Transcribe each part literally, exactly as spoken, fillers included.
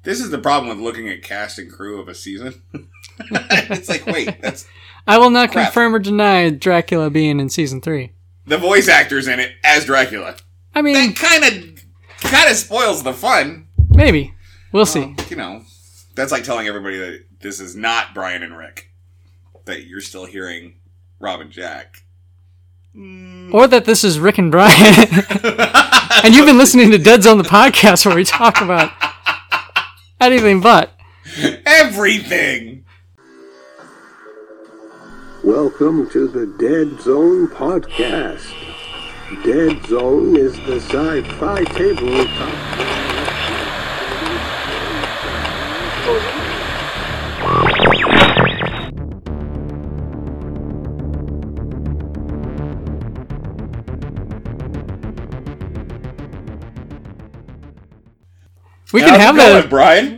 This is the problem with looking at cast and crew of a season. It's like, wait, that's... I will not crap. confirm or deny Dracula being in season three. The voice actor's in it as Dracula. I mean... That kind of kind of spoils the fun. Maybe. We'll see. Um, you know, that's like telling everybody that this is not Brian and Rick. That you're still hearing Rob and Jack. Mm. Or that this is Rick and Brian. And you've been listening to Dead Zone, the podcast, where we talk about anything but. Everything! Welcome to the Dead Zone podcast. Dead Zone is the sci-fi tabletop. We can How's have it going, that, Brian.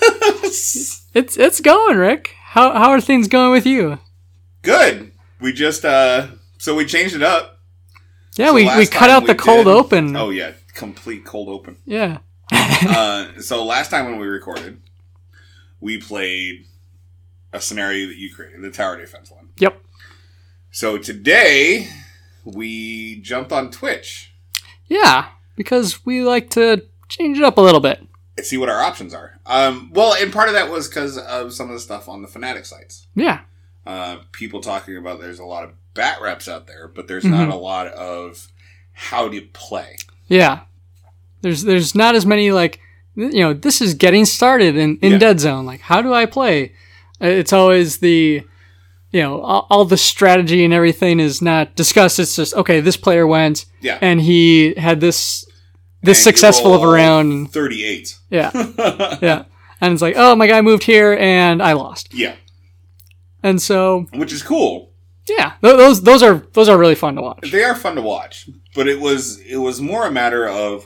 It's it's going, Rick. How how are things going with you? Good. We just uh, so we changed it up. Yeah, So we, last we cut time out we the cold did- open. Oh yeah, complete cold open. Yeah. uh, so last time when we recorded, we played a scenario that you created, the tower defense one. Yep. So today we jumped on Twitch Yeah, because we like to change it up a little bit. and see what our options are. Um, well, and part of that was because of some of the stuff on the Fnatic sites. Yeah. Uh, people talking about there's a lot of bat reps out there, but there's Mm-hmm. not a lot of how to play. Yeah. There's there's not as many, like, you know, this is getting started in, in Yeah. Dead Zone. Like, how do I play? Uh, It's always the, you know, all, all the strategy and everything is not discussed. It's just, okay, this player went Yeah. and he had this this And you successful of a roll round. thirty-eight. Yeah. Yeah. And it's like, oh, my guy moved here and I lost. Yeah. And so, Which is cool. yeah, th- those those are those are really fun to watch. They are fun to watch, but it was it was more a matter of.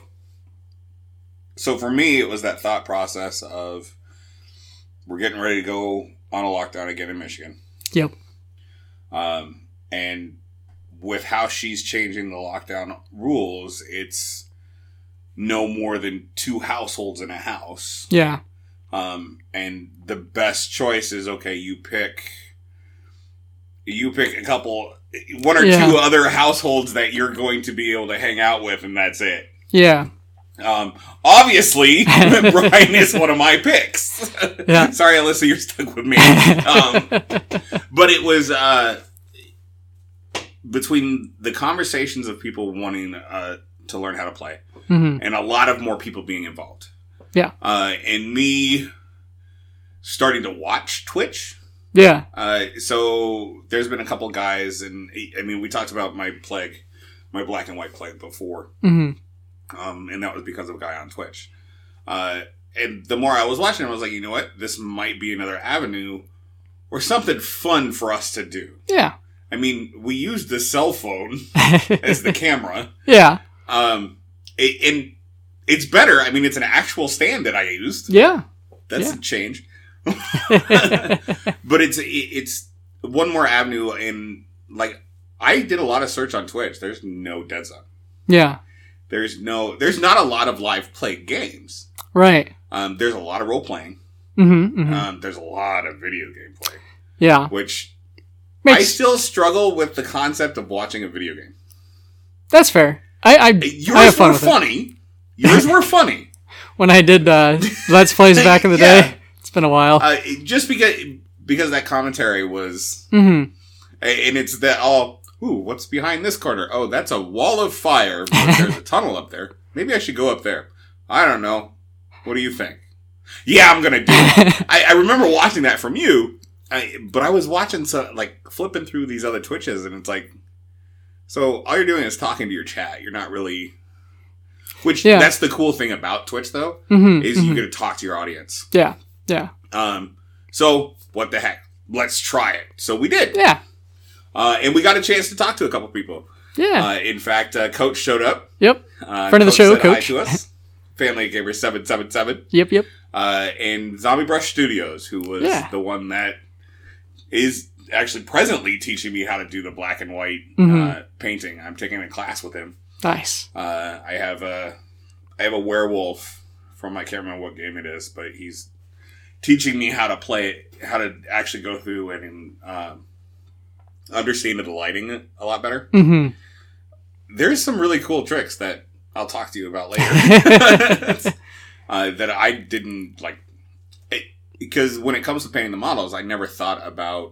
So for me, it was that thought process of we're getting ready to go on a lockdown again in Michigan, Yep. um, and with how she's changing the lockdown rules, it's no more than two households in a house, Yeah. um, and the best choice is okay. You pick. You pick a couple, one or Yeah. two other households that you're going to be able to hang out with, and that's it. Yeah. Um, obviously, Brian is one of my picks. Yeah. Sorry, Alyssa, you're stuck with me. Um, but it was uh, between the conversations of people wanting uh, to learn how to play, hmm and a lot of more people being involved. Yeah. Uh, and me starting to watch Twitch. Yeah. Uh, so there's been a couple guys, and I mean, we talked about my plague, my black and white plague before, hmm um, and that was because of a guy on Twitch. Uh, and the more I was watching, I was like, you know what, this might be another avenue or something fun for us to do. Yeah. I mean, we used the cell phone as the camera, Yeah. um, it, and it's better. I mean, it's an actual stand that I used. Yeah. That's Yeah. a change. But it's it's one more avenue, and like I did a lot of search on Twitch. There's no Dead Zone. Yeah. There's no. There's not a lot of live play games. Right. Um, there's a lot of role playing. hmm hmm Um, there's a lot of video game play, Yeah. which I Makes, still struggle with the concept of watching a video game. that's fair. I, I, Yours I have fun were with it. funny. Yours were funny. When I did uh, Let's Plays back in the Yeah. day, it's been a while. Uh, just because because that commentary was. hmm And it's that, oh, ooh, what's behind this corner? Oh, that's a wall of fire, but there's a tunnel up there. Maybe I should go up there. I don't know. What do you think? Yeah, I'm going to do it. I, I remember watching that from you, I, but I was watching, so, like, flipping through these other Twitches, and it's like, so all you're doing is talking to your chat. You're not really... Which, Yeah. that's the cool thing about Twitch, though, hmm is you get to talk to your audience. Yeah. Yeah. Um, so, what the heck? Let's try it. So we did. Yeah. Uh, and we got a chance to talk to a couple people. Yeah. Uh, in fact, uh, Coach showed up. yep. Uh, Friend of the show, said hi Coach. to us. Family Gamer seven seven seven. Yep. Yep. Uh, and Zombie Brush Studios, who was Yeah. the one that is actually presently teaching me how to do the black and white Mhm. uh, painting. I'm taking a class with him. Nice. Uh, I have a I have a werewolf from I can't remember what game it is, but he's teaching me how to play it, how to actually go through and um, understand the lighting a lot better. Mm-hmm. There's some really cool tricks that I'll talk to you about later uh, that I didn't like. It, because when it comes to painting the models, I never thought about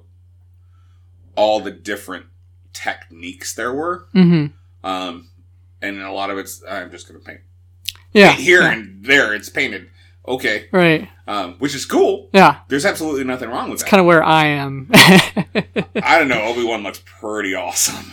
all the different techniques there were. Mm-hmm. Um, and a lot of it's, I'm just going to paint. Yeah. Paint here yeah. and there, it's painted. Okay. Right. Um, which is cool. Yeah. There's absolutely nothing wrong with It's that. kind of where I am. I don't know. Obi-Wan looks pretty awesome.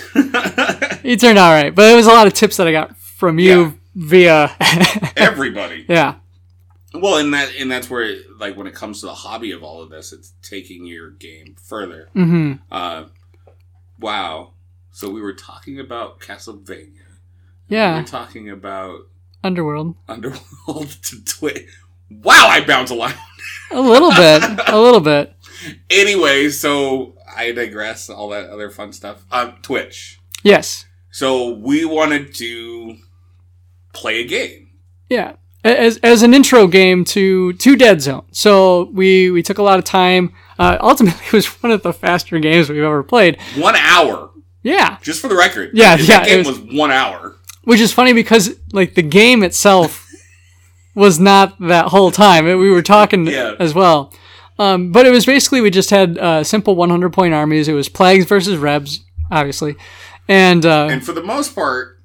He turned out right. But it was a lot of tips that I got from you Yeah. via... Everybody. Yeah. Well, and that and that's where, like, when it comes to the hobby of all of this, it's taking your game further. Mm-hmm. Uh, wow. So we were talking about Castlevania. Yeah. We were talking about Underworld. Underworld to Twitch. Wow, I bounce a lot. A little bit. A little bit. Anyway, so I digress. All that other fun stuff. Um, Twitch. Yes. So we wanted to play a game. Yeah. As as an intro game to, to Dead Zone. So we, we took a lot of time. Uh, ultimately, it was one of the faster games we've ever played. One hour. Yeah. Just for the record. Yeah, that yeah, game it was, was- one hour. Which is funny because, like, the game itself was not that whole time. It, we were talking Yeah. as well. Um, but it was basically, we just had uh, simple one hundred point armies. It was Plagues versus Rebs, obviously. And, uh, And for the most part,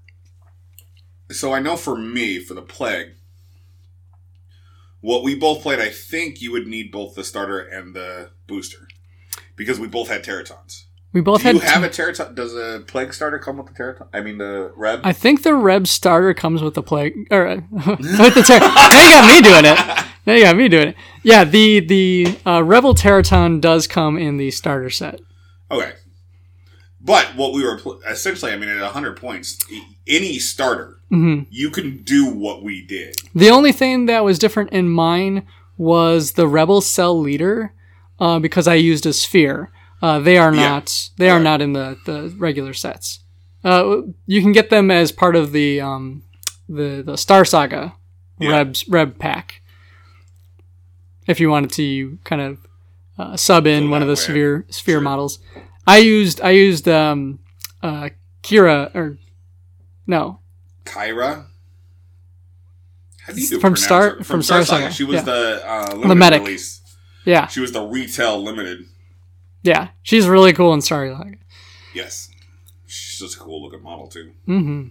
so I know for me, for the Plague, what we both played, I think you would need both the starter and the booster. Because we both had Teratons. we both Do had... you have two- a Teraton? Does a Plague starter come with the Teraton? I mean, the Reb? I think the Reb starter comes with the Plague... Or, uh, with the ter- Now you got me doing it. Now you got me doing it. Yeah, the, the uh, Rebel Teraton does come in the starter set. Okay. But what we were... Pl- essentially, I mean, at one hundred points, e- any starter, Mm-hmm. you can do what we did. The only thing that was different in mine was the Rebel Cell Leader, uh, because I used a sphere. Uh, they are Yeah. not. They are Right. not in the, the regular sets. Uh, you can get them as part of the um, the the Star Saga Yeah. Rebs Reb pack. If you wanted to kind of uh, sub in Go one of that the way. sphere sphere Sure. models, I used I used um, uh, Kira or no. Kyra? How do you From pronounce Star- her? from From Star Star Saga. Saga, She was yeah. the uh, limited medic. release. Yeah, She was the retail limited. yeah, she's really cool in Star Saga. Yes. She's just a cool looking model, too. Mm-hmm.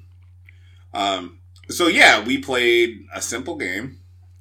Um, so, yeah, we played a simple game.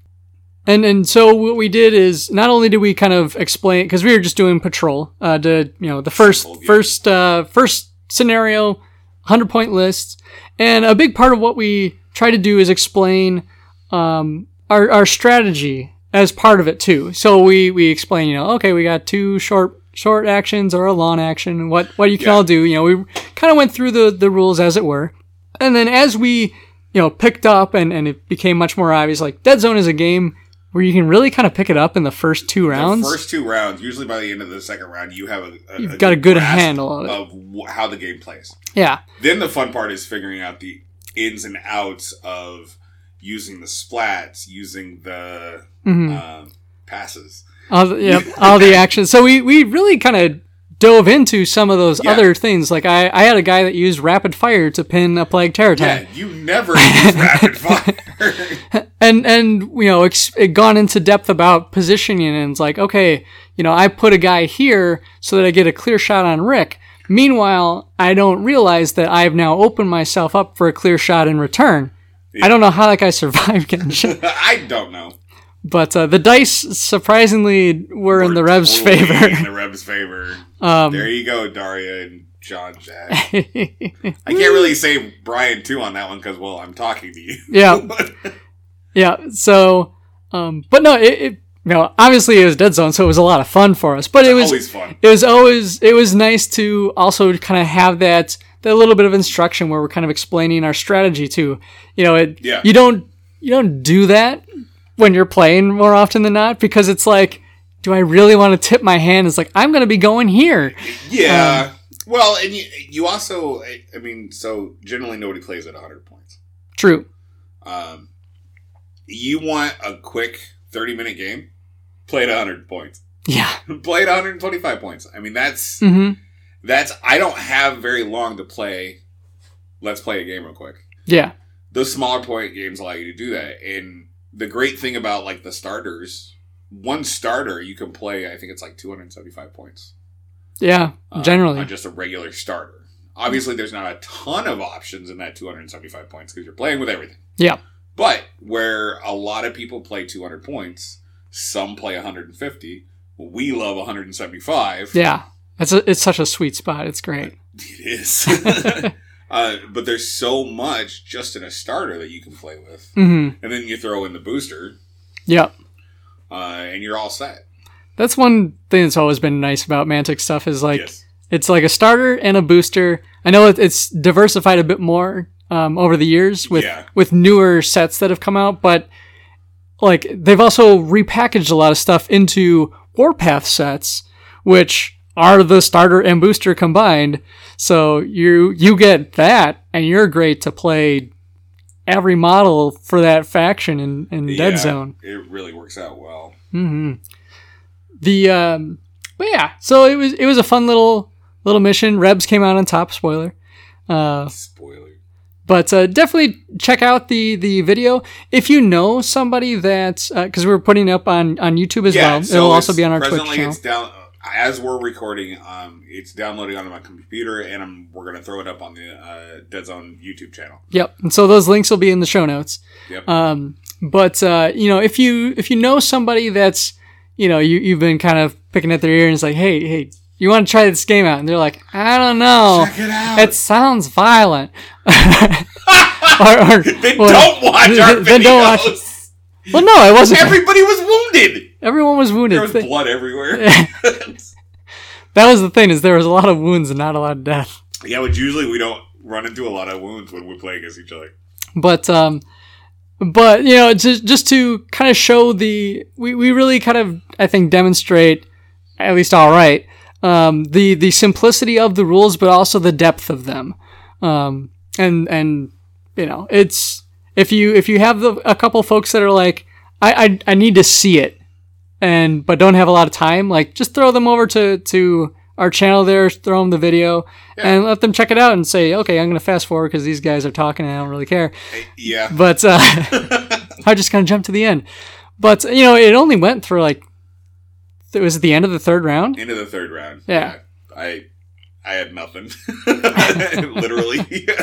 And and so what we did is not only did we kind of explain, because we were just doing patrol, uh, to you know the first Simple, yeah. first uh, first scenario, one hundred point lists, and a big part of what we try to do is explain um, our our strategy as part of it too. So we we explain, you know, okay, we got two short short actions or a long action, what what you can Yeah. all do. You know, we kind of went through the the rules as it were, and then as we you know picked up and and it became much more obvious, like Dead Zone is a game where you can really kind of pick it up in the first two rounds. The first two rounds, usually by the end of the second round, you have a, a You've got a good grasp handle of it. of wh- how the game plays. Yeah. Then the fun part is figuring out the ins and outs of using the splats, using the Mhm. um, passes. All the, yep, all the actions. So we, we really kind of dove into some of those Yeah. other things. Like I, I had a guy that used rapid fire to pin a Plague Teraton. Yeah, you never use rapid fire. And, and, you know, ex- it gone into depth about positioning, and it's like, okay, you know, I put a guy here so that I get a clear shot on Rick. Meanwhile, I don't realize that I've now opened myself up for a clear shot in return. I don't know how that guy survived getting shot. I don't know. But uh, the dice, surprisingly, were in the Revs' Totally favor. In the Revs' favor. Um, There you go, Daria and John Jack. I can't really say Brian too on that one because, well, I'm talking to you. Yeah. Yeah, so, um, but no, it, it, you know, obviously it was Dead Zone, so it was a lot of fun for us. But it was Always fun. It was always it was nice to also kind of have that that little bit of instruction where we're kind of explaining our strategy too. You know, it Yeah. you don't you don't do that when you're playing more often than not, because it's like, do I really want to tip my hand? It's like, I'm going to be going here. Yeah. well, and you, you also, I, I mean, so generally nobody plays at one hundred points. True. Um, you want a quick thirty minute game, play at one hundred points. Yeah. Play at one hundred twenty-five points. I mean, that's, Mm-hmm. that's, I don't have very long to play. Let's play a game real quick. Yeah. Those smaller point games allow you to do that. And the great thing about like the starters, one starter you can play, I think it's like two hundred seventy-five points. Yeah. um, Generally. on just a regular starter. Obviously, there's not a ton of options in that two hundred seventy-five points because you're playing with everything. Yeah. But where a lot of people play two hundred points, some play one hundred fifty. We love one hundred seventy-five. Yeah. It's a, it's such a sweet spot. It's great. It is. uh, but there's so much just in a starter that you can play with. Mm-hmm. And then you throw in the booster, Yep. uh, and you're all set. That's one thing that's always been nice about Mantic stuff is like, Yes. it's like a starter and a booster. I know it, it's diversified a bit more um, over the years with, Yeah. with newer sets that have come out, but like they've also repackaged a lot of stuff into Warpath sets, which are the starter and booster combined. So you you get that, and you're great to play every model for that faction in, in Dead Yeah, Zone. It really works out well. Mm-hmm. The um, but yeah, so it was it was a fun little little mission. Rebs came out on top. Spoiler. Uh, Spoiler. But uh, definitely check out the, the video if you know somebody that because uh, we're putting it up on, on YouTube as Yeah, well. so It'll also it's- be on our Twitch presently channel. It's down as we're recording. Um, it's downloading onto my computer, and I'm, we're gonna throw it up on the uh, Dead Zone YouTube channel. Yep, and so those links will be in the show notes. Yep. Um, but uh, you know, if you if you know somebody that's you know you you've been kind of picking at their ear and it's like, hey hey, you want to try this game out, and they're like, I don't know, Check it out. it sounds violent. or, or, then or- don't watch our videos. then don't watch it. Well, no, it wasn't. Everybody was wounded. Everyone was wounded. There was blood everywhere. That was the thing, is there was a lot of wounds and not a lot of death. Yeah, but usually we don't run into a lot of wounds when we play against each other. But um, but you know, just just to kind of show the we, we really kind of I think demonstrate at least all right um, the the simplicity of the rules, but also the depth of them. Um, and and you know, it's if you if you have the, a couple folks that are like I, I I need to see it, and but don't have a lot of time, like just throw them over to to our channel there, throw them the video, Yeah. and let them check it out and say, okay, I'm going to fast forward because these guys are talking and I don't really care. Yeah. But uh, I just kind of jumped to the end. But, you know, it only went for like, it was at the end of the third round. Into the third round. Yeah. I I had nothing. Literally.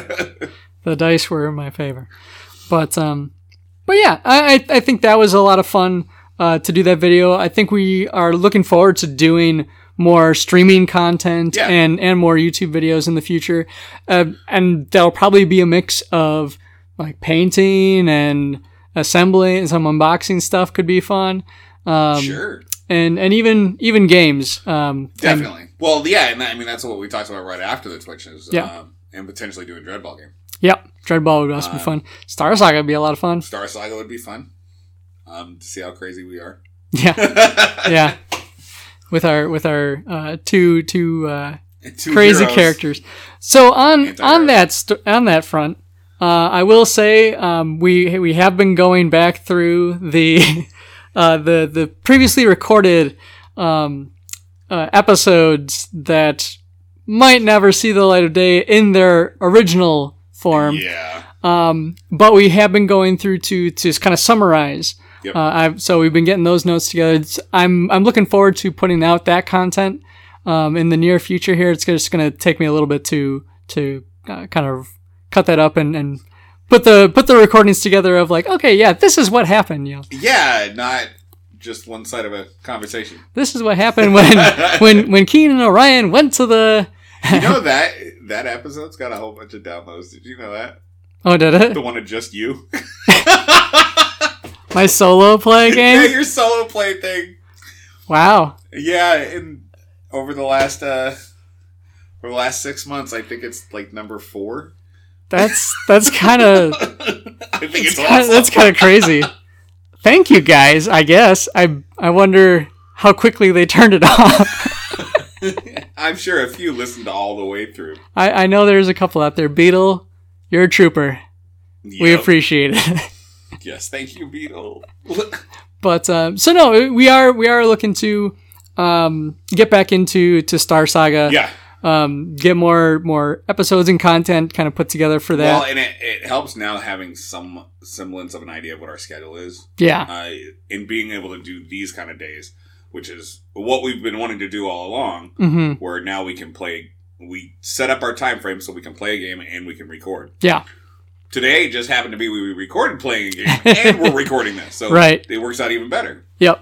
The dice were in my favor. But, um, but yeah, I, I think that was a lot of fun uh, to do that video. I think we are looking forward to doing more streaming content Yeah. and, and more YouTube videos in the future. Uh, and that'll probably be a mix of like painting and assembly and some unboxing stuff could be fun. Um, Sure. And, and even, even games. Um, and- Definitely. Well, yeah, and that, I mean, that's what we talked about right after the Twitch is, Yeah. um, and potentially doing Dreadball game. yep. Dreadball would also be Uh, fun. Star Saga would be a lot of fun. Star Saga would be fun. Um, to see how crazy we are. Yeah. Yeah. With our, with our, uh, two, two, uh, Two crazy heroes. characters. So on Anti-hero. on that st- on that front, uh, I will say um, we we have been going back through the uh, the the previously recorded um, uh, episodes that might never see the light of day in their original form. Yeah. Um, but we have been going through to to kind of summarize. Yep. Uh, I've, so we've been getting those notes together. It's, I'm I'm looking forward to putting out that content um, in the near future. Here, it's just going to take me a little bit to to uh, kind of cut that up and, and put the put the recordings together of like, okay, yeah, this is what happened. You know, Yeah, not just one side of a conversation. this is what happened when when when Keenan and Orion went to the. You know that that episode's got a whole bunch of downloads. Did you know that? Oh, did it? The one of just you. My solo play game. Yeah, your solo play thing. Wow. Yeah, and over the last uh over the last six months, I think it's like number four. That's that's kind of I think it's kinda, awesome. that's kind of crazy. Thank you guys. I guess I I wonder how quickly they turned it off. I'm sure a few listened all the way through. I I know there's a couple out there. Beetle, you're a trooper. We Yep. appreciate it. Yes, thank you, Beetle. But um, so no, we are we are looking to um, get back into to Star Saga. Yeah. Um, get more more episodes and content kind of put together for that. Well, and it, it helps now having some semblance of an idea of what our schedule is. Yeah. Uh, in being able to do these kind of days, which is what we've been wanting to do all along, mm-hmm. where now we can play, we set up our time frame so we can play a game and we can record. Yeah. Today just happened to be we recorded playing a game and we're recording this. So right. it works out even better. Yep.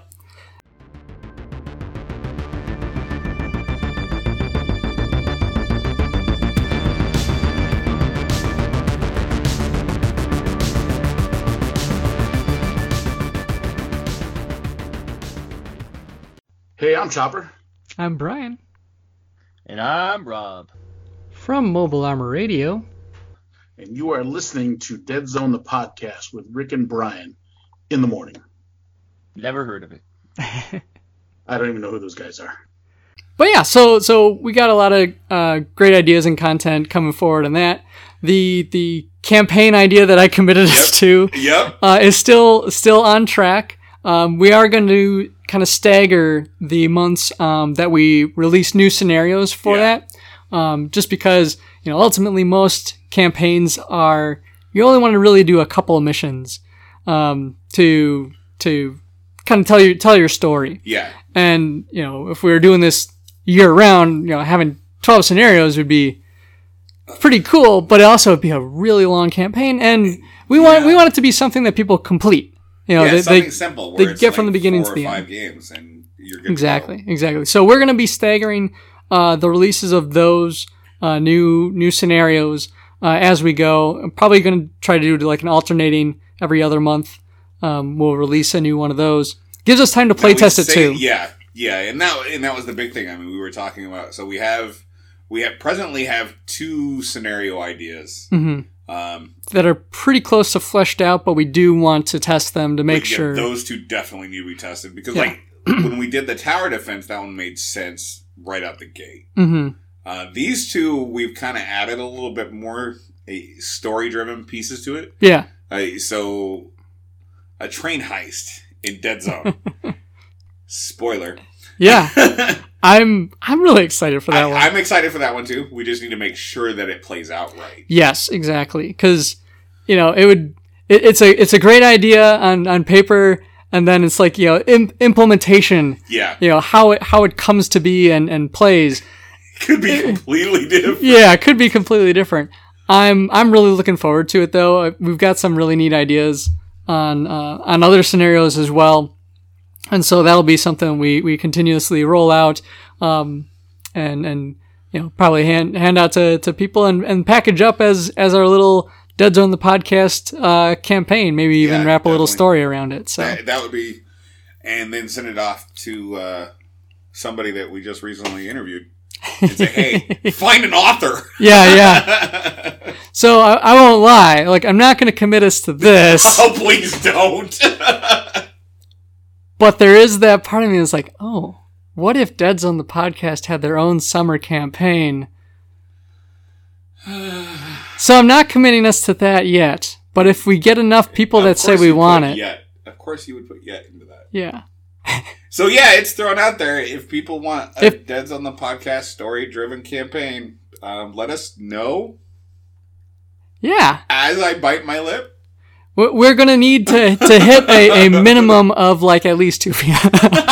Hey, I'm Chopper. I'm Brian. And I'm Rob. From Mobile Armor Radio. And you are listening to Dead Zone, the podcast with Rick and Brian in the morning. Never heard of it. I don't even know who those guys are. But yeah, so so we got a lot of uh, great ideas and content coming forward on that. The the campaign idea that I committed Yep. us to Yep. uh, is still still on track. Um, we are going to kind of stagger the months um, that we release new scenarios for Yeah. that, um, just because you know ultimately most campaigns are you only want to really do a couple of missions um, to to kind of tell you tell your story. Yeah. And you know if we were doing this year round, you know having twelve scenarios would be pretty cool, but it also would be a really long campaign, and we want Yeah. we want it to be something that people complete. You know, yeah, they, something they, simple. Where they it's get like from the beginning four to the or five end. games, and you're good Exactly, to go. exactly. So we're going to be staggering uh, the releases of those uh, new new scenarios uh, as we go. I'm probably going to try to do like an alternating every other month. Um, we'll release a new one of those. Gives us time to play Now, we test it say- too. Yeah, yeah, and that and that was the big thing. I mean, we were talking about. So we have we have presently have two scenario ideas. hmm Um, That are pretty close to fleshed out, but we do want to test them to make but yeah, sure. those two definitely need to be tested because, Yeah. like, when we did the tower defense, that one made sense right out the gate. hmm Uh, these two, we've kind of added a little bit more a story-driven pieces to it. Yeah. Uh, so, a train heist in Dead Zone. Spoiler. Yeah. I'm I'm really excited for that I, one. I'm excited for that one too. We just need to make sure that it plays out right. Yes, exactly. Because you know it would. It, it's a it's a great idea on, on paper, and then it's like you know im- implementation. Yeah, You know how it how it comes to be and, and plays. could be completely different. Yeah, it could be completely different. I'm I'm really looking forward to it though. Uh, We've got some really neat ideas on uh, on other scenarios as well. And so that'll be something we, we continuously roll out, um, and, and, you know, probably hand, hand out to, to people and, and package up as, as our little Dead Zone the Podcast, uh, campaign, maybe even Yeah, wrap a little definitely. story around it. So, That, that would be, and then send it off to uh, somebody that we just recently interviewed and say, "Hey, find an author." yeah, yeah. So I, I won't lie. Like, I'm not going to commit us to this, Oh, please don't. but there is that part of me that's like, oh, what if Dead Zone the Podcast had their own summer campaign? So I'm not committing us to that yet. But if we get enough people Of that say course we you want put it, Yet. Of course, you would put yet into that. yeah. So yeah, it's thrown out there. If people want a If- Dead's on the Podcast story-driven campaign, um, let us know Yeah. as I bite my lip. We- We're going to need to, to hit a, a minimum of like at least two people.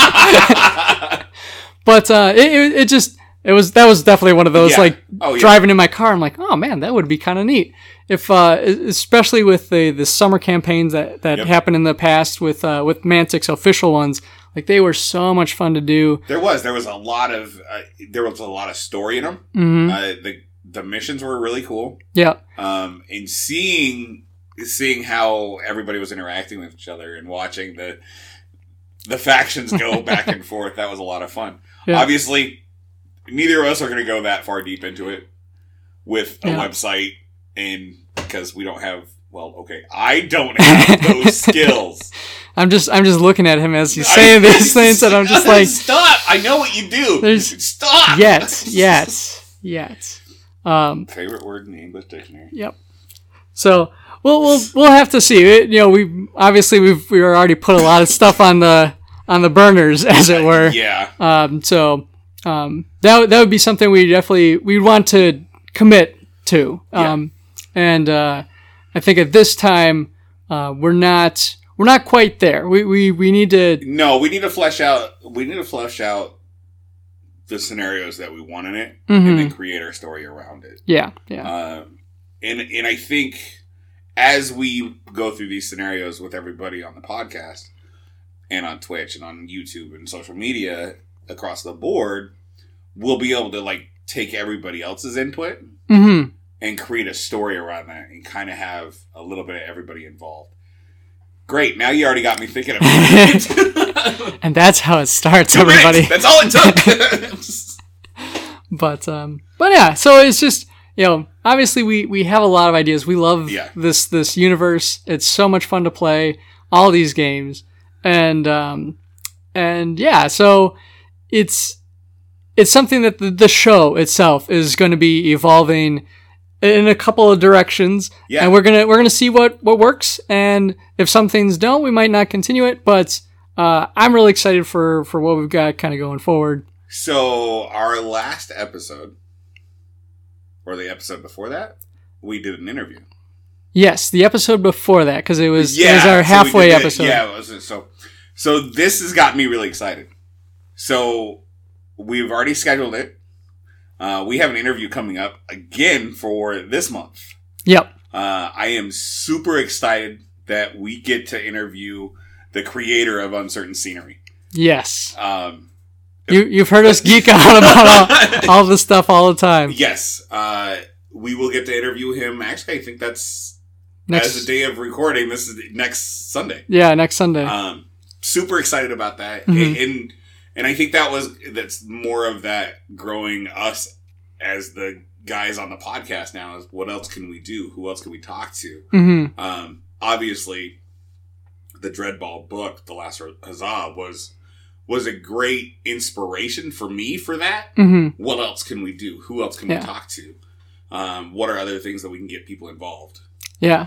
But uh, it, it it just it was that was definitely one of those Yeah. like Oh, yeah. driving in my car. I'm like, oh man, that would be kind of neat if, uh, especially with the, the summer campaigns that, that Yep. happened in the past with uh, with Mantic's official ones. Like they were so much fun to do. There was there was a lot of uh, there was a lot of story in them. hmm Uh, the the missions were really cool. Yeah, Um, and seeing seeing how everybody was interacting with each other and watching the the factions go back and forth, that was a lot of fun. Yeah. Obviously, neither of us are going to go that far deep into it with a Yeah. website, and because we don't have. Well, okay, I don't have those skills. I'm just I'm just looking at him as he's I- saying these things, and I'm just like, stop! I know what you do. There's- Stop. yet, yet, yet. Um, Favorite word in the English dictionary. Yep. So we'll we'll we'll have to see. It, you know, we obviously we've we already put a lot of stuff on the on the burners, as it were. Yeah. Um. So, um, that that would be something we definitely we'd want to commit to. Um. And uh, I think at this time, uh, we're not we're not quite there. We we we need to. No, we need to flesh out. We need to flesh out the scenarios that we want in it, Mhm. and then create our story around it. Yeah. Yeah. Um, and and I think as we go through these scenarios with everybody on the podcast and on Twitch and on YouTube and social media across the board, we'll be able to like take everybody else's input Mm-hmm. and create a story around that and kind of have a little bit of everybody involved. Great. Now you already got me thinking about it. And that's how it starts, Two minutes. everybody. That's all it took. But um, but yeah. So it's just, you know, obviously we we have a lot of ideas. We love Yeah. this this universe. It's so much fun to play all these games, and um, and yeah. So it's it's something that the, the show itself is going to be evolving in a couple of directions. Yeah. And we're gonna we're gonna see what what works, and if some things don't, we might not continue it. But uh, I'm really excited for for what we've got kind of going forward. So our last episode, or the episode before that, we did an interview. Yes, the episode before that, because it was it was so our we halfway did it. episode. Yeah, it was, so so this has got me really excited. So we've already scheduled it. Uh, we have an interview coming up again for this month. Yep. Uh, I am super excited that we get to interview the creator of Uncertain Scenery. Yes. Um, You you've heard us geek out about all, all this stuff all the time. yes, uh, we will get to interview him. Actually, I think that's Next, as the day of recording. This is next Sunday. yeah, next Sunday. Um, super excited about that, Mhm. and, and and I think that was that's more of that growing us as the guys on the podcast now. Is what else can we do? Who else can we talk to? hmm Um, obviously, the Dreadball book, The Last Huzzah, was was a great inspiration for me for that. hmm What else can we do? Who else can Yeah. we talk to? Um, what are other things that we can get people involved? Yeah,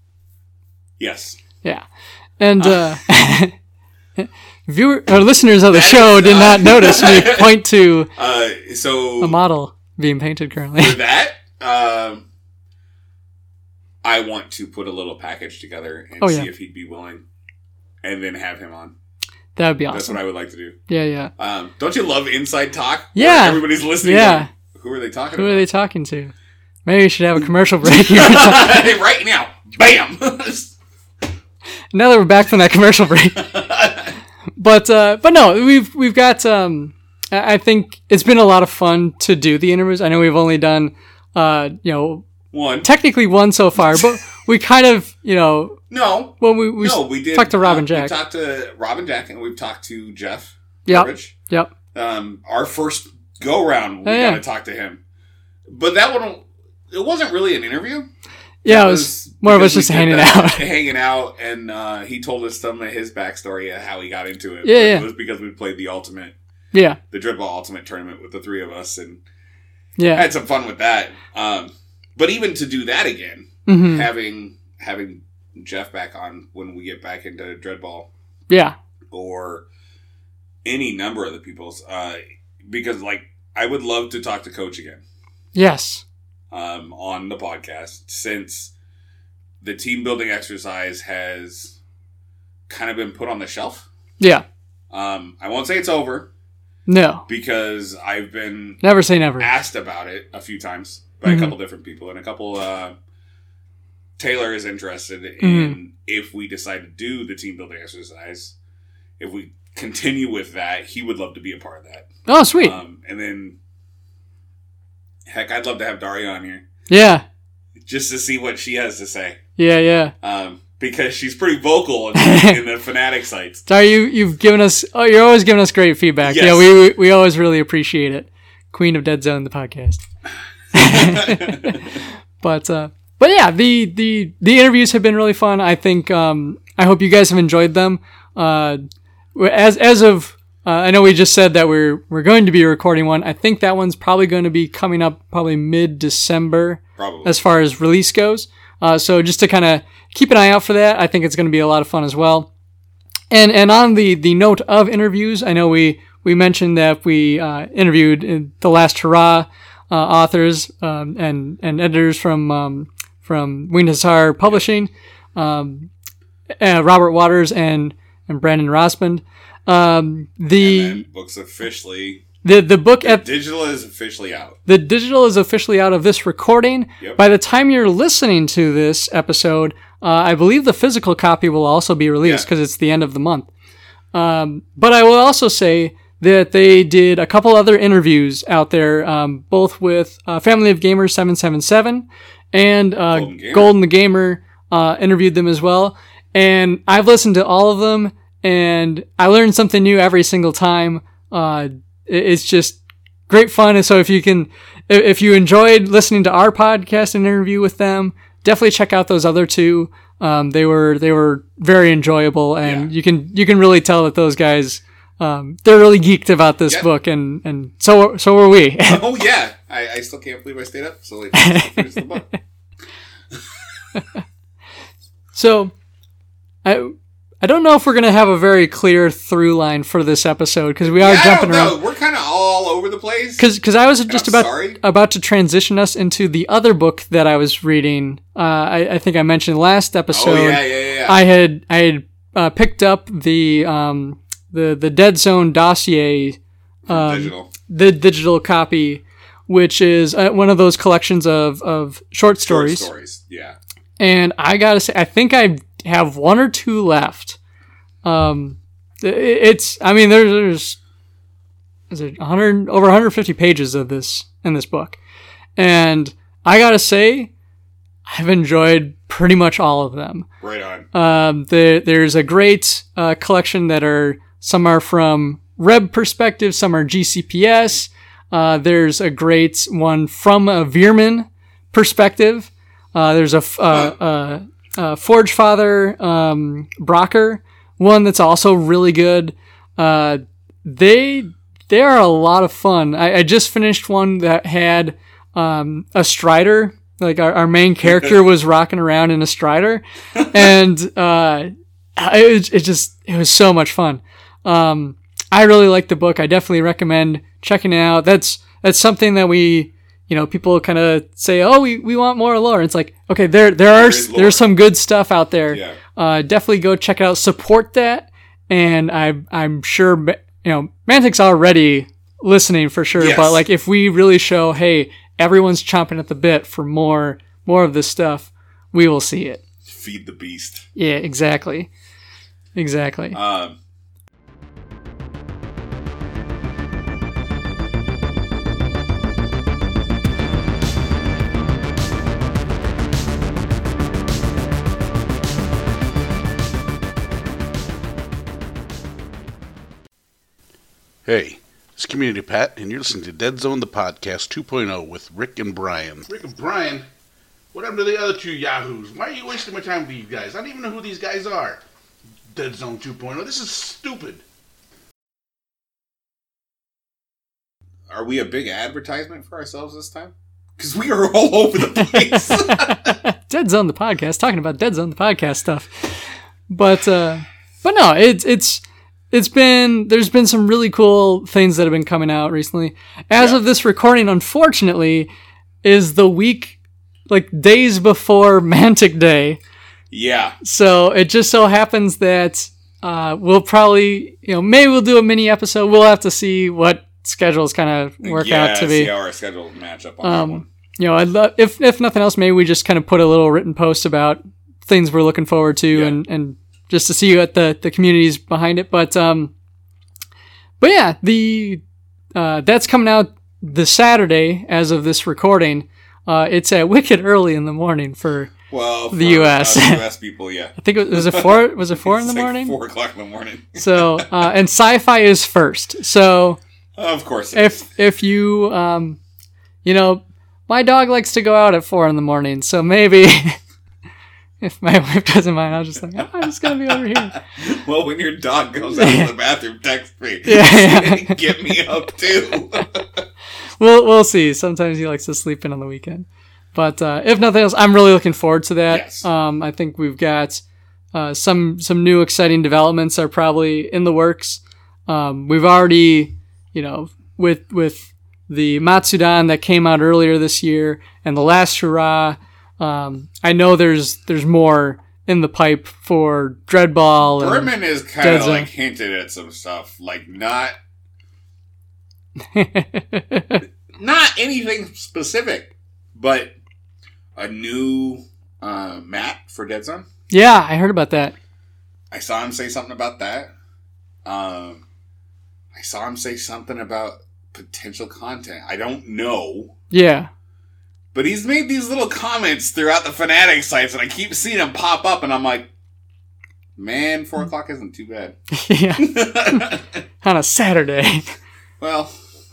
Yes. yeah, and uh, viewer or listeners of the That show is, did uh, not notice me point to Uh, so a model being painted currently. for that, um, I want to put a little package together and Oh, see yeah. if he'd be willing, and then have him on. That would be That's awesome. what I would like to do. Yeah, yeah. Um, don't you love inside talk? Where Yeah. everybody's listening. Yeah. going, Who are they talking Who about? are they talking to? Maybe we should have a commercial break here. Right now, bam. Now that we're back from that commercial break. But uh, but no, we've we've got. Um, I I think it's been a lot of fun to do the interviews. I know we've only done, uh, you know, One. technically one so far, but we kind of, you know, No. when we we no, we did talked to Rob uh, and Jack. We talked to Rob and Jack, and we've talked to Jeff. Yep. Burbage. Yep. Um, our first go round, we Oh, yeah. got to talk to him. But that one, it wasn't really an interview. Yeah, It it was more of because us just we did hanging that, out. hanging out, and uh, he told us some of his backstory of how he got into it. Yeah, But yeah. It was because we played the ultimate, Yeah. the Dreadball Ultimate tournament with the three of us, and Yeah. had some fun with that. Um, but even to do that again, hmm having having Jeff back on when we get back into Dreadball, Yeah. or any number of the people's, uh, because like I would love to talk to Coach again Yes. um, on the podcast, since the team building exercise has kind of been put on the shelf. Yeah. Um, I won't say it's over, No. because I've been Never say never. asked about it a few times by Mhm. a couple different people, and a couple. Uh, Taylor is interested in Mm-hmm. if we decide to do the team building exercise. If we continue with that, he would love to be a part of that. Oh, sweet. Um, and then, heck, I'd love to have Daria on here Yeah. just to see what she has to say, Yeah. Yeah. um, because she's pretty vocal in, in the Fnatic sites. Sorry, you you've given us. Oh, you're always giving us great feedback. Yes. Yeah, we we we always really appreciate it. Queen of Dead Zone, the podcast. But uh, but yeah, the, the the interviews have been really fun. I think um, I hope you guys have enjoyed them. Uh, as as of uh, I know we just said that we're we're going to be recording one. I think that one's probably going to be coming up probably mid December Probably. as far as release goes. Uh, so just to kind of keep an eye out for that, I think it's going to be a lot of fun as well. And and on the, the note of interviews, I know we, we mentioned that we uh, interviewed the last Hurrah uh, authors um, and and editors from um, from Winged Hussar Publishing, um, uh, Robert Waters and and Brandon Rosband. Um, the and then book's officially the the book the at digital is officially out. The digital is officially out of this recording. Yep. By the time you're listening to this episode, uh, I believe the physical copy will also be released Yeah. because it's the end of the month. Um, but I will also say that they did a couple other interviews out there, um, both with uh, Family of Gamers seven seven seven and uh, Golden Gamer. Golden the Gamer uh, interviewed them as well. And I've listened to all of them, and I learned something new every single time. Uh, it- it's just great fun. And so if you can, if if you enjoyed listening to our podcast and interview with them, definitely check out those other two. Um, they were, they were very enjoyable, and Yeah. you can, you can really tell that those guys, um, they're really geeked about this Yeah. book, and, and so, so were we. Oh yeah, I, I still can't believe I stayed up so late to finish the book. So, I, I don't know if we're going to have a very clear through line for this episode, because we are Yeah, I jumping don't know. around. We're kind of all over the place. Because because I was just I'm about sorry. about to transition us into the other book that I was reading. Uh, I, I think I mentioned last episode. oh yeah, yeah, yeah. yeah. I had I had uh, picked up the um the the Dead Zone dossier, um, digital. the digital copy, which is uh, one of those collections of of short stories. Short stories. Yeah. And I gotta say, I think I have one or two left. Um, it- it's, I mean, there's, there's, is it one hundred, over one hundred fifty pages of this, in this book. And I gotta say, I've enjoyed pretty much all of them. Right on. Um, there, there's a great, uh, collection that are, some are from Reb perspective, some are G C P S. Uh, there's a great one from a Veerman perspective. Uh, there's a, f- uh, uh, uh, Forge Father, um, Brocker, one that's also really good. Uh, they, they are a lot of fun. I, I just finished one that had, um, a Strider. Like our, our main character was rocking around in a Strider, and, uh, it, was- it just, it was so much fun. Um, I really like the book. I definitely recommend checking it out. That's, that's something that we, you know, people kind of say, oh, we, we want more lore. And it's like, okay, there, there are, is lore. there's some good stuff out there. Yeah. Uh, definitely go check it out, support that. And I, I'm sure, you know, Mantic's already listening for sure. Yes. But like, if we really show, hey, everyone's chomping at the bit for more, more of this stuff, we will see it. Feed the beast. Yeah, exactly. Exactly. Um, Hey, it's Community Pat, and you're listening to Dead Zone the Podcast two point oh with Rick and Brian. Rick and Brian? What happened to the other two yahoos? Why are you wasting my time with these guys? I don't even know who these guys are. Dead Zone two point oh, this is stupid. are we a big advertisement for ourselves this time? Because we are all over the place. Dead Zone the podcast, talking about Dead Zone the podcast stuff. But uh, but no, it's it's it's been there's been some really cool things that have been coming out recently. As Yeah. of this recording, unfortunately, is the week like days before Mantic Day. yeah. So it just so happens that uh, we'll probably, you know, maybe we'll do a mini episode. We'll have to see what schedules kind of work yeah, out to see be. how our schedule match up on that Um, one. you know, I'd love if if nothing else, maybe we just kind of put a little written post about things we're looking forward to, Yeah. and and just to see what the the community's behind it. But um, but yeah, the uh, that's coming out this Saturday as of this recording. Uh, it's at wicked early in the morning for Well, for the U S. us U S people, yeah. I think it was, was it four was it four in the It's like morning? Four o'clock in the morning. So uh, and sci-fi is first. So Of course. it if is. if you um you know, my dog likes to go out at four in the morning, so maybe if my wife doesn't mind, I'll just like, oh, I'm just gonna be over here. Well, when your dog goes out to the bathroom, text me. Yeah, yeah. Get me up too. We'll we'll see. Sometimes he likes to sleep in on the weekend, But uh, if nothing else, I'm really looking forward to that. Yes. Um, I think we've got uh, some some new exciting developments are probably in the works. Um, we've already, you know, with with the Matsudan that came out earlier this year and the last hurrah. Um, I know there's there's more in the pipe for Dreadball. Berman is kind Dead of Zone. like hinted at some stuff, like not not anything specific, but a new uh, map for Dead Zone. Yeah, I heard about that. I saw him say something about that. Um, I saw him say something about potential content. I don't know. Yeah. But he's made these little comments throughout the Fnatic sites, and I keep seeing them pop up, and I'm like, man, four o'clock isn't too bad. Yeah. On a Saturday. Well,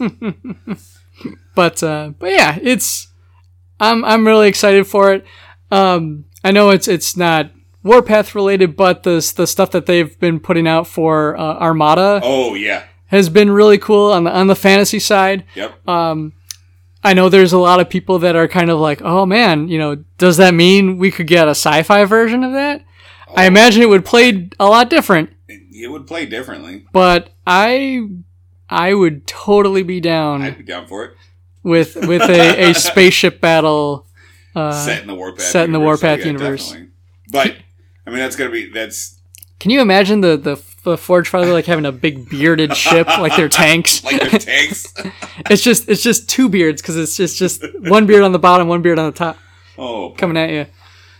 But uh, but yeah, it's I'm I'm really excited for it. Um, I know it's it's not Warpath related, but the the stuff that they've been putting out for uh, Armada oh yeah, has been really cool on the on the fantasy side. yep. Um, I know there's a lot of people that are kind of like, oh man, you know, does that mean we could get a sci-fi version of that? I imagine it would play a lot different, It would play differently. but I I would totally be down I'd be down for it. with with a, a spaceship battle uh, set in the Warpath set in the universe. Warpath Yeah, universe. definitely. But I mean, that's gonna be that's Can you imagine the, the, the Forge Father like having a big bearded ship like their tanks? like their tanks. It's just it's just two beards because it's just, just one beard on the bottom, one beard on the top Oh, coming at you.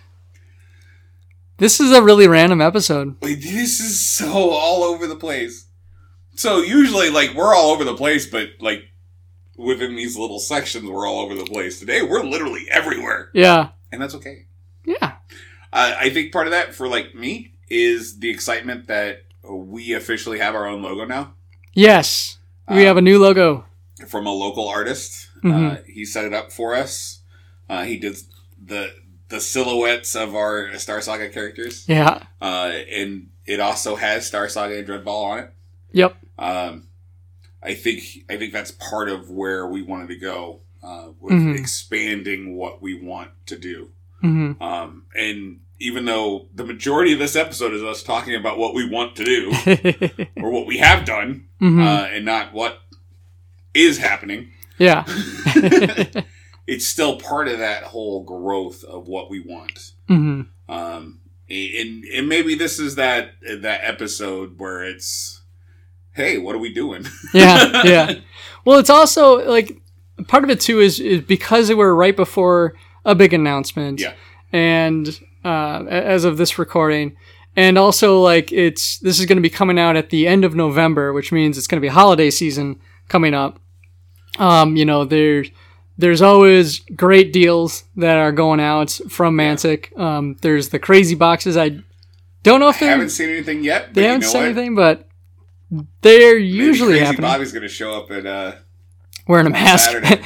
This is a really random episode. wait, this is so all over the place. So usually, like, we're all over the place, but like within these little sections, we're all over the place. Today, we're literally everywhere, Yeah. and that's okay. Yeah. Uh, I think part of that for like me is the excitement that we officially have our own logo now Yes. We Um, have a new logo. from a local artist. Mhm. Uh, he set it up for us. Uh, he did the the silhouettes of our Star Saga characters, Yeah. uh, and it also has Star Saga and Dreadball on it. Yep. Um, I think I think that's part of where we wanted to go uh, with Mhm. expanding what we want to do. hmm Um, and even though the majority of this episode is us talking about what we want to do or what we have done, hmm uh, and not what is happening, yeah. it's still part of that whole growth of what we want. hmm Um, and, and maybe this is that that episode where it's, hey, what are we doing? Yeah. Yeah. Well, it's also like part of it too is, is because we're right before a big announcement. Yeah. And uh, as of this recording, and also like it's this is going to be coming out at the end of November, which means it's going to be holiday season coming up. Um, you know, there's there's always great deals that are going out from Mantic. Um, there's the crazy boxes. I don't know I if they're haven't seen anything yet. But they you haven't know said what? anything, but they're Maybe usually Crazy happening. Bobby's going to show up at uh, Wearing a on mask. Saturday.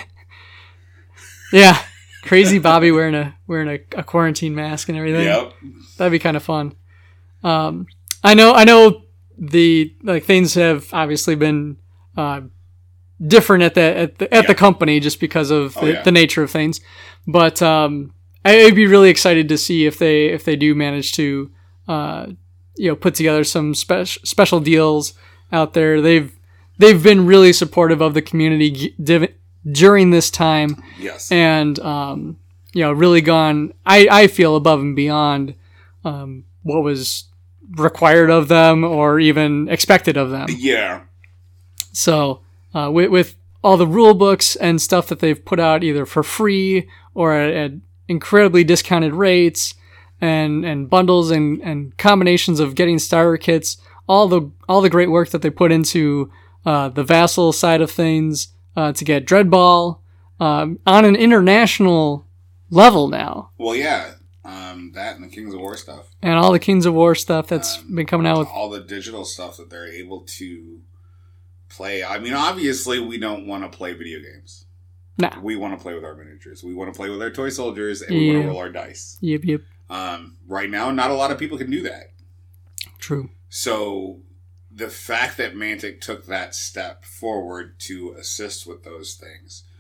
Yeah, crazy Bobby wearing a wearing a, a quarantine mask and everything. Yep. That'd be kind of fun. Um, I know, I know the like things have obviously been uh, different at the at the at Yeah. the company just because of Oh, the, yeah. the nature of things. But um, I, I'd be really excited to see if they if they do manage to uh, you know put together some spe- special deals out there. They've they've been really supportive of the community g- div- during this time. Yes. And um, you know, really gone. I, I feel above and beyond um, what was required of them or even expected of them. yeah. So uh, with with all the rule books and stuff that they've put out either for free or at, at incredibly discounted rates, and and bundles and, and combinations of getting starter kits, all the all the great work that they put into uh, the Vassal side of things. Uh, to get Dreadball um, on an international level now, Well, yeah. Um, that and the Kings of War stuff. and all the Kings of War stuff that's Um, been coming out with. all the digital stuff that they're able to play. I mean, obviously, we don't want to play video games. Nah. We want to play with our miniatures. We want to play with our toy soldiers, and we want Yeah. to roll our dice. Yep, yep, Um, right now, not a lot of people can do that. true. So the fact that Mantic took that step forward to assist with those things,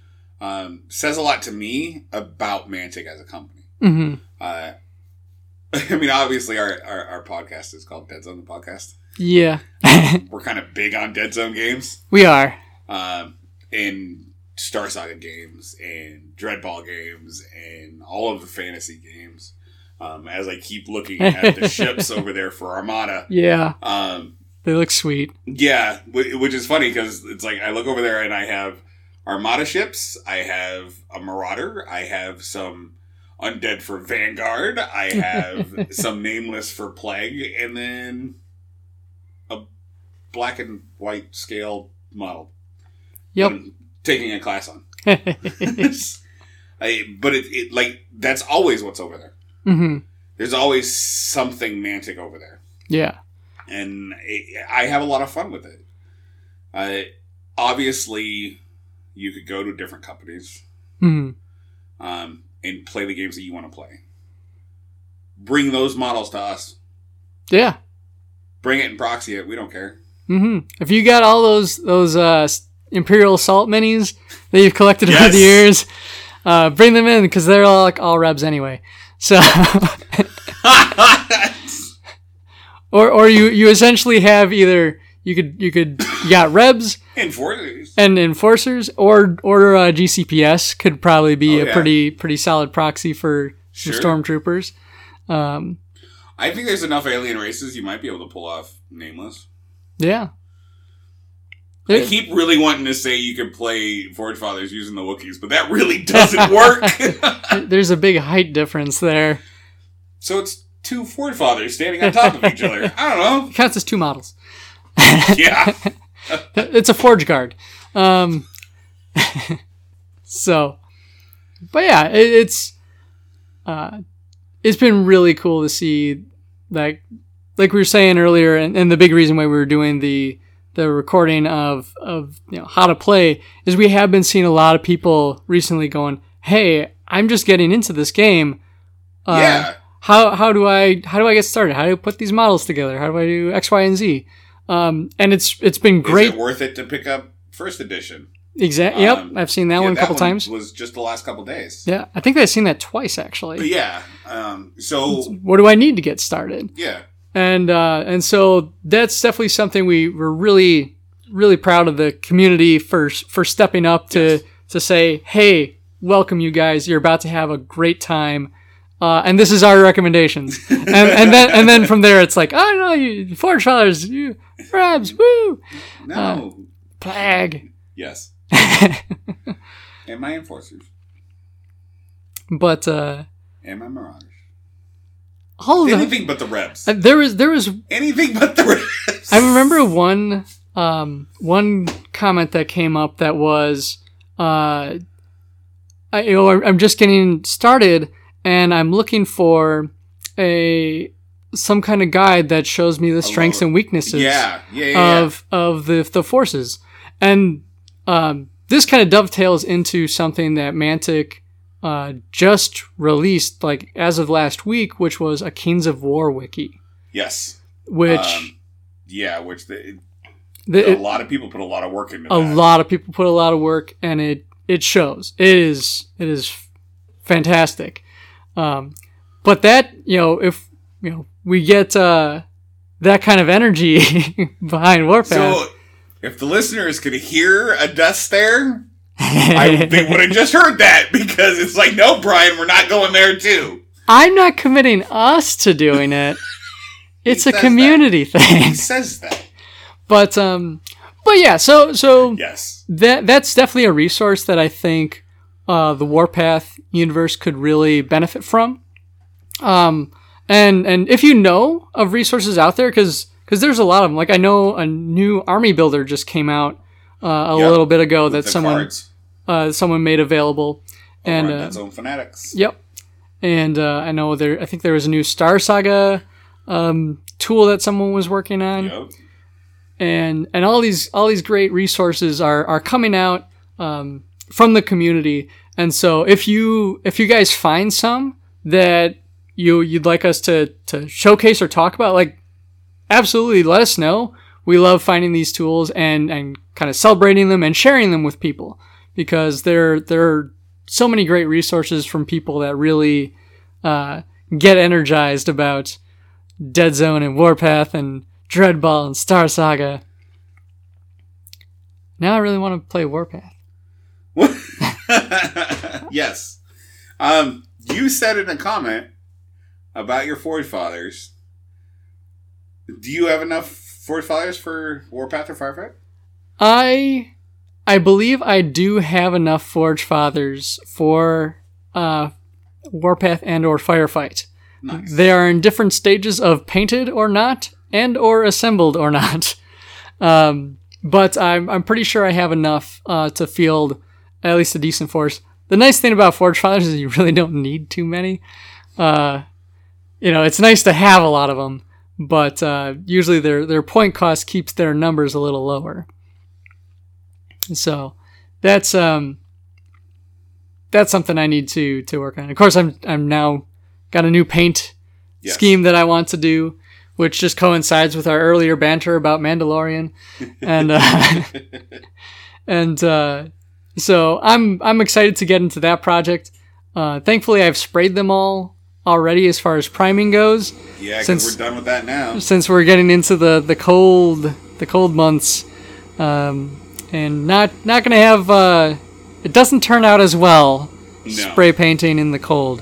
um, says a lot to me about Mantic as a company. Mm-hmm. Uh, I mean, obviously, our, our, our podcast is called Dead Zone, the podcast. Yeah. We're kind of big on Dead Zone games. We are. Um, in Star Saga games, and Dreadball games, and all of the fantasy games. Um, as I keep looking at the ships over there for Armada. Yeah. Um, they look sweet. Yeah, which is funny because it's like I look over there and I have Armada ships, I have a Marauder, I have some Undead for Vanguard, I have some Nameless for Plague, and then a black and white scale model. Yep. I'm taking a class on. I, but it, it like that's always what's over there. Mm-hmm. There's always something Mantic over there. Yeah. And it, I have a lot of fun with it. Uh, obviously, you could go to different companies Mm-hmm. um, and play the games that you want to play. Bring those models to us. Yeah. Bring it and proxy it. We don't care. Mm-hmm. If you got all those those uh, Imperial Assault minis that you've collected Yes. over the years, uh, bring them in because they're all like all Rebs anyway. So, or or you, you essentially have either you could you could you got Rebs Enforcers and Enforcers, or or uh, G C P S could probably be Oh, a yeah. pretty pretty solid proxy for Sure. some Stormtroopers. Um, I think there's enough alien races you might be able to pull off Nameless. yeah. I keep really wanting to say you could play Forge Fathers using the Wookiees, but that really doesn't work. There's a big height difference there. So it's two Forge Fathers standing on top of each other. I don't It counts as two models. know. Yeah. It's a Forge Guard. Um, so, but yeah, it, it's uh, it's been really cool to see, like like we were saying earlier, and, and the big reason why we were doing the the recording of of you know how to play is we have been seeing a lot of people recently going, "Hey, I'm just getting into this game. Uh, Yeah. How how do I how do I get started? How do I put these models together? How do I do X, Y, and Z?" Um, and it's it's been great. Is it worth it to pick up first edition? Exactly. Yep, Um, I've seen that Yeah, one a couple times. Was just the last couple days. Yeah, I think I've seen that twice But actually. yeah. Um, so What do I need to get started? yeah. And uh, and so that's definitely something we were really really proud of the community for for stepping up to Yes. to say, hey, welcome you guys. You're about to have a great time. Uh, and this is our recommendations, and, and then and then from there it's like, oh no, you Forge Fathers, you Rebs, woo, No. Plague. Yes. And my Enforcers. But uh, And my Marauders. all of them. Anything but the Rebs. Uh, there was there was Anything but the Rebs. I remember one um, one comment that came up that was, uh, I, you know, I'm just getting started and I'm looking for a some kind of guide that shows me the strengths and weaknesses Yeah. Yeah. Yeah. of of the the forces, and um, this kind of dovetails into something that Mantic uh, just released, like as of last week, which was a Kings of War wiki, Yes. which. Um, yeah, which the, the, a lot of people put a lot of work into a that. lot of people put a lot of work, and it it shows. It is it is fantastic. Um, but that, you know, if you know we get uh, that kind of energy behind Warpath, So, if the listeners could hear a Death Stare, I, they would have just heard that, because it's like, no, Brian, we're not going there too. I'm not committing us to doing it. It's a says community thing. He says that. But um, but yeah, so so Yes. that that's definitely a resource that I think uh, the Warpath universe could really benefit from. Um, and and if you know of resources out there, because because there's a lot of them. Like I know a new army builder just came out uh, a Yep. little bit ago that The someone cards uh, someone made available. and And on uh, Dead Zone Fanatics. yep. And uh, I know there. I think there was a new Star Saga um, tool that someone was working on. Yep. and and all these all these great resources are are coming out um, from the community. And so if you if you guys find some that you you'd like us to to showcase or talk about, like absolutely let us know. We love finding these tools and and kind of celebrating them and sharing them with people, because there there are so many great resources from people that really uh, get energized about Dead Zone and Warpath and Dreadball and Star Saga. Now I really want to play Warpath. Yes. Um, you said in a comment about your Forge Fathers. Do you have enough Forge Fathers for Warpath or Firefight? I I believe I do have enough Forge Fathers for uh, Warpath and or Firefight. Nice. They are in different stages of painted or not, and or assembled or not. Um, but I'm I'm pretty sure I have enough uh, to field at least a decent force. The nice thing about Forge Fathers is you really don't need too many. Uh, you know, it's nice to have a lot of them, but uh, usually their their point cost keeps their numbers a little lower. So that's um that's something I need to to work on. Of course, I'm I'm now got a new paint Yes. scheme that I want to do, which just coincides with our earlier banter about Mandalorian, and uh, and uh, so I'm I'm excited to get into that project. Uh, thankfully, I've sprayed them all already as far as priming goes. Yeah, because Since- we're done with that now. Since we're getting into the, the cold the cold months, um, and not not gonna have uh, it doesn't turn out as well No. spray painting in the cold.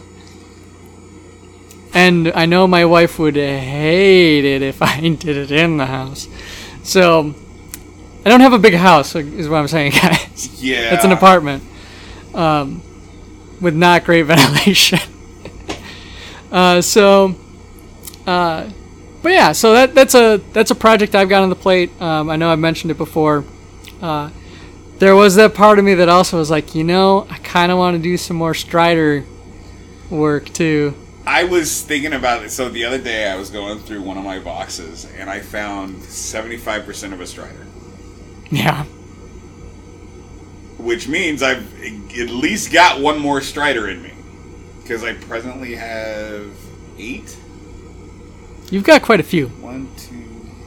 And I know my wife would hate it if I did it in the house. So I don't have a big house, is what I'm saying, guys. Yeah. It's an apartment um, with not great ventilation. uh, so, uh, but yeah, so that that's a that's a project I've got on the plate. Um, I know I've mentioned it before. Uh, there was that part of me that also was like, you know, I kind of want to do some more Strider work too. I was thinking about it. So the other day I was going through one of my boxes and I found seventy-five percent of a Strider. Yeah. Which means I've at least got one more Strider in me. Because I presently have eight. You've got quite a few. One, two,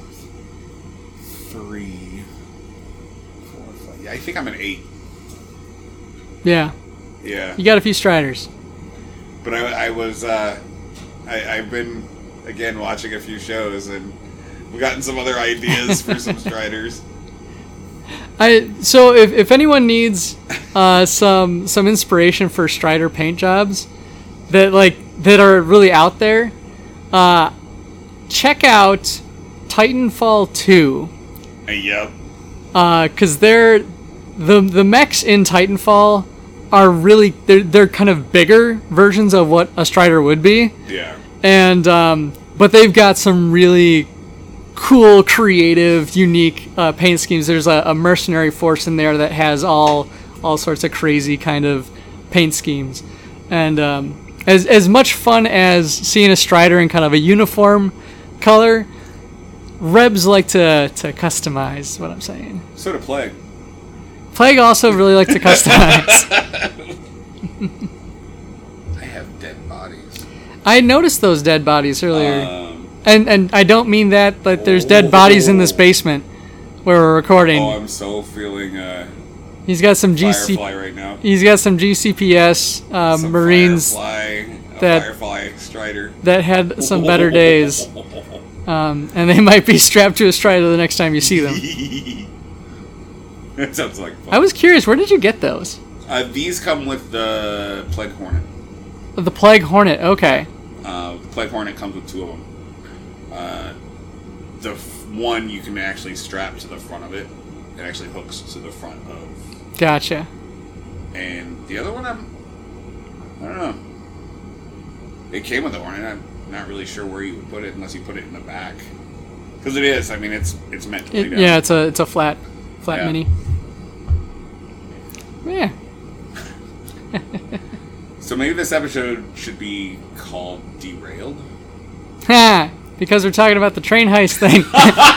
three, four, five. Yeah, I think I'm an eight. Yeah. Yeah. You got a few Striders. But I, I was, uh, I, I've been, again, watching a few shows, and we've gotten some other ideas for some Striders. I so if, if anyone needs uh, some some inspiration for Strider paint jobs that like that are really out there, uh, check out Titanfall two. Uh, yep. Uh, cause they're the the mechs in Titanfall are really they're they're kind of bigger versions of what a Strider would be. Yeah. And um, but they've got some really cool, creative, unique uh, paint schemes. There's a, a mercenary force in there that has all all sorts of crazy kind of paint schemes, and um, as as much fun as seeing a Strider in kind of a uniform color, Rebs like to to customize. Is what I'm saying. So to Plague. Plague also really like to customize. I have dead bodies. I noticed those dead bodies earlier. Um, And and I don't mean that, but there's dead bodies in this basement where we're recording. oh, I'm so feeling uh, He's got some G C. Firefly right now. He's got some G C P S uh, Some Marines Firefly, a that- Firefly Strider. that had some better days, um, and they might be strapped to a Strider the next time you see them. That sounds like fun. I was curious, where did you get those? Uh, these come with the Plague Hornet. The Plague Hornet. Okay. Uh, the Plague Hornet comes with two of them. Uh, the f- one you can actually strap to the front of it. It actually hooks to the front of. Gotcha. And the other one, I'm, I don't know. It came with the Hornet. I'm not really sure where you would put it unless you put it in the back. Because it is. I mean, it's it's meant to lay It, down. yeah, it's a it's a flat flat Yeah. mini. Yeah. So maybe this episode should be called Derailed. Ha! Because we're talking about the train heist thing.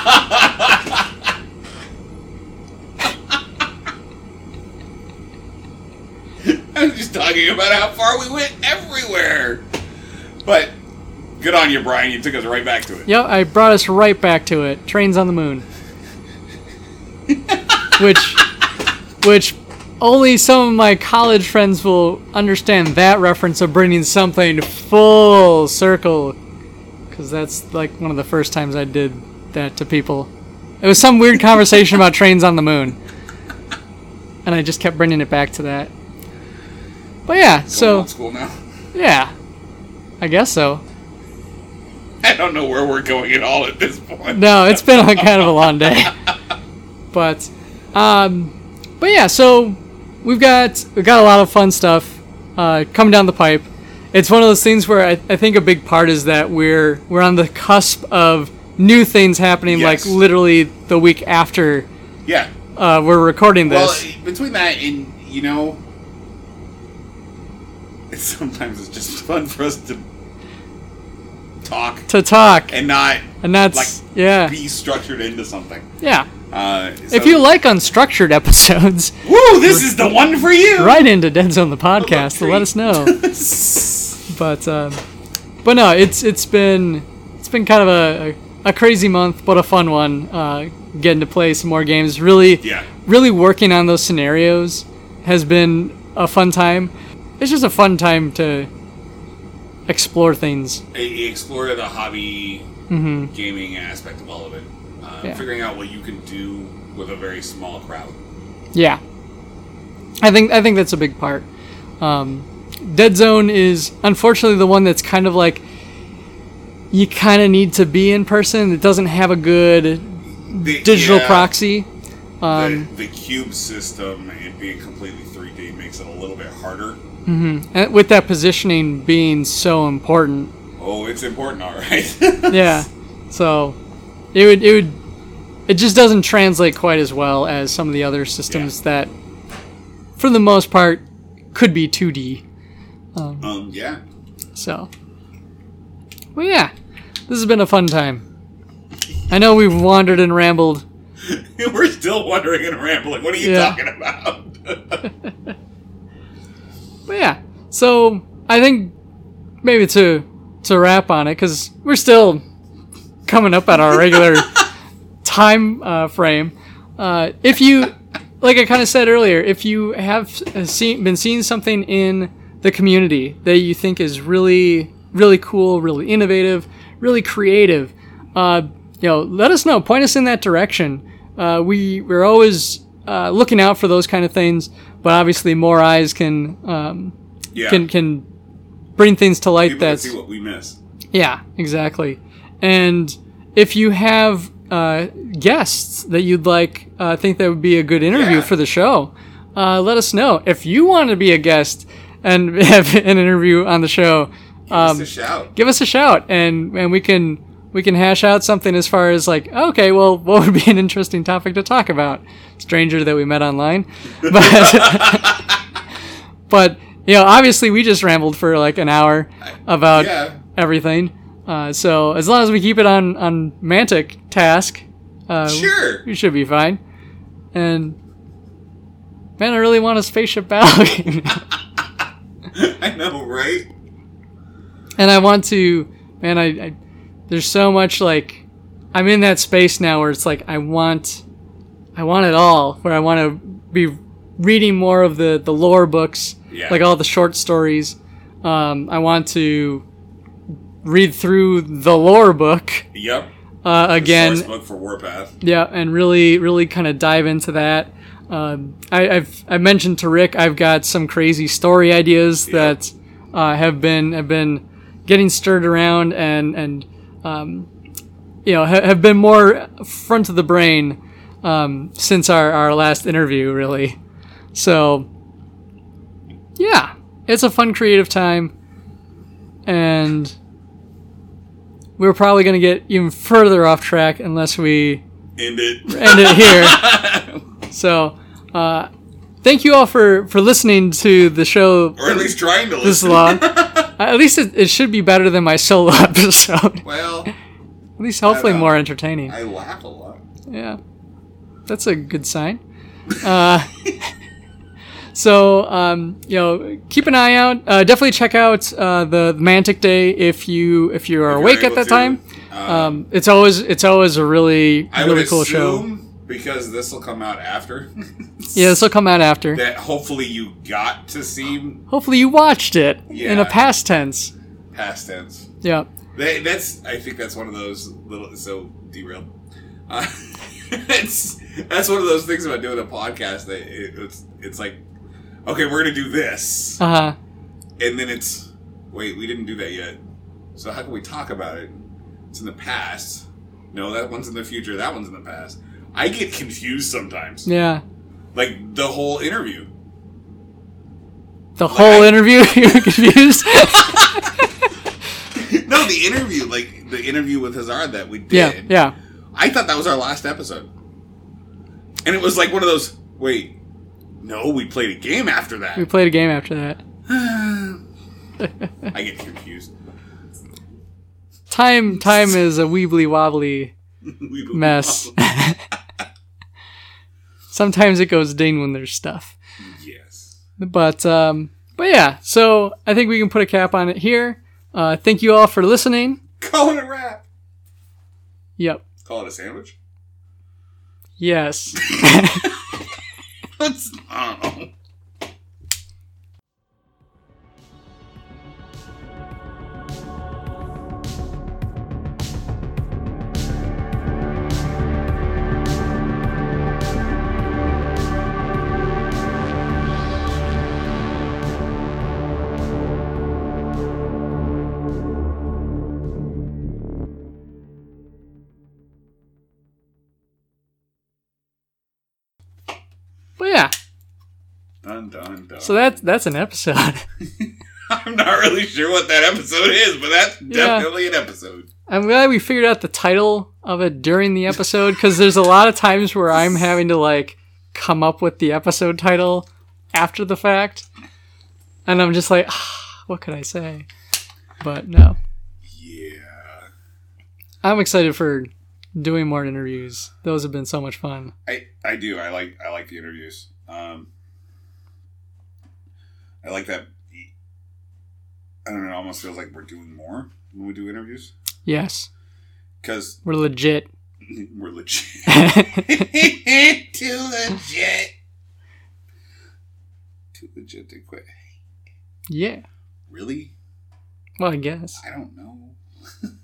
I'm just talking about how far we went everywhere. But good on you, Brian. You took us right back to it. Yep, I brought us right back to it. Trains on the moon. which, which, only some of my college friends will understand that reference of bringing something full circle, because that's like one of the first times I did that to people. It was some weird conversation about trains on the moon, and I just kept bringing it back to that. But yeah, Going so old school now. yeah, I guess so. I don't know where we're going at all at this point. No, it's been a kind of a long day. But, um, but yeah, so we've got we've got a lot of fun stuff uh, coming down the pipe. It's one of those things where I, I think a big part is that we're we're on the cusp of new things happening, Yes. like literally the week after Yeah. uh, we're recording this. Well, between that and, you know, it's, sometimes it's just fun for us to talk to talk, and not and that's like yeah, be structured into something. yeah. Uh, If so- you like unstructured episodes, woo, this is the one for you. write into Dead Zone the podcast to let us know. But um, but no, it's it's been it's been kind of a, a, a crazy month, but a fun one. Uh, getting to play some more games, really Yeah. really working on those scenarios has been a fun time. It's just a fun time to explore things. E- Explore the hobby Mm-hmm. gaming aspect of all of it. Uh, Yeah. Figuring out what you can do with a very small crowd. Yeah, I think I think that's a big part. Um, Dead Zone is unfortunately the one that's kind of like you kind of need to be in person. It doesn't have a good The, digital yeah, proxy. Um, the, the cube system and being completely three D makes it a little bit harder. and with that positioning being so important. Oh, it's important, all right. Yeah, so it would it would it just doesn't translate quite as well as some of the other systems that, for the most part, could be two D. Um, yeah. So, well, yeah, this has been a fun time. I know we've wandered and rambled. We're still wondering and rambling. What are you Yeah. talking about? But yeah, so I think maybe to to wrap on it, because we're still coming up at our regular time uh, frame. Uh, if you, like I kind of said earlier, if you have uh, seen been seeing something in the community that you think is really really cool, really innovative, really creative, uh, you know, let us know. Point us in that direction. Uh, we we're always uh, looking out for those kind of things, but obviously more eyes can um, yeah. can can bring things to light. People can That's see what we miss. yeah, exactly. And if you have uh, guests that you'd like, uh, think that would be a good interview Yeah. for the show, uh, let us know. If you want to be a guest and have an interview on the show, Give um, us a shout. give us a shout, and and we can we can hash out something as far as like, okay, well, what would be an interesting topic to talk about? Stranger that we met online, but but you know, obviously we just rambled for like an hour about Yeah. everything. Uh, so as long as we keep it on on Mantic task, uh, Sure. we should be fine. And man, I really want a spaceship battle game. I know, right? And I want to, man, I, I, there's so much, like, I'm in that space now where it's like, I want, I want it all, where I want to be reading more of the, the lore books, Yeah. like all the short stories. Um, I want to read through the lore book, Yep. uh, The again. source book for Warpath. Yeah, and really, really kind of dive into that. Um, I, I've I mentioned to Rick I've got some crazy story ideas Yeah. that uh, have been have been getting stirred around and and um, you know ha- have been more front of the brain um, since our, our last interview, really. So yeah, it's a fun, creative time, and we're probably going to get even further off track unless we End it. end it here. So, uh, thank you all for, for listening to the show Or at least trying to this listen. long. Uh, at least it, it should be better than my solo episode. Well, At least hopefully I know. more entertaining. I laugh a lot. Yeah, that's a good sign. Uh, so, um, you know, keep an eye out. Uh, definitely check out uh, the Mantic Day if you if you are If you're awake at able that to. time. Um, Um, it's always it's always a really I would really cool show. assume because this will come out after. Yeah, this will come out after. That hopefully you got to see. Hopefully you watched it Yeah. in a past tense. Past tense. Yeah. They, that's. I think that's one of those little. So derailed. Uh, it's that's one of those things about doing a podcast that it, it's it's like, okay, we're gonna do this, Uh huh. and then it's wait, we didn't do that yet. So how can we talk about it? It's in the past. No, that one's in the future. That one's in the past. I get confused sometimes. Yeah. Like the whole interview. The whole I- interview, you were confused? No, the interview, like the interview with Hazard that we Yeah, did. yeah. I thought that was our last episode. And it was like one of those, wait, no, we played a game after that. We played a game after that. I get confused. Time time is a weebly wobbly We- mess. Sometimes it goes ding when there's stuff. Yes. But um but yeah, so I think we can put a cap on it here. Uh thank you all for listening. Call it a wrap. Yep. Call it a sandwich. Yes. Let's, I don't know. But yeah. Dun, dun, dun. So that's that's an episode. I'm not really sure what that episode is, but that's Yeah. definitely an episode. I'm glad we figured out the title of it during the episode, because there's a lot of times where I'm having to like come up with the episode title after the fact, and I'm just like, ah, what could I say? But no, Yeah. I'm excited for doing more interviews. Those have been so much fun. I, I do. I like I like the interviews. Um, I like that. I don't know. It almost feels like we're doing more when we do interviews Yes, because we're legit. we're legit. Too legit. Too legit to quit. Yeah. Really? Well, I guess. I don't know.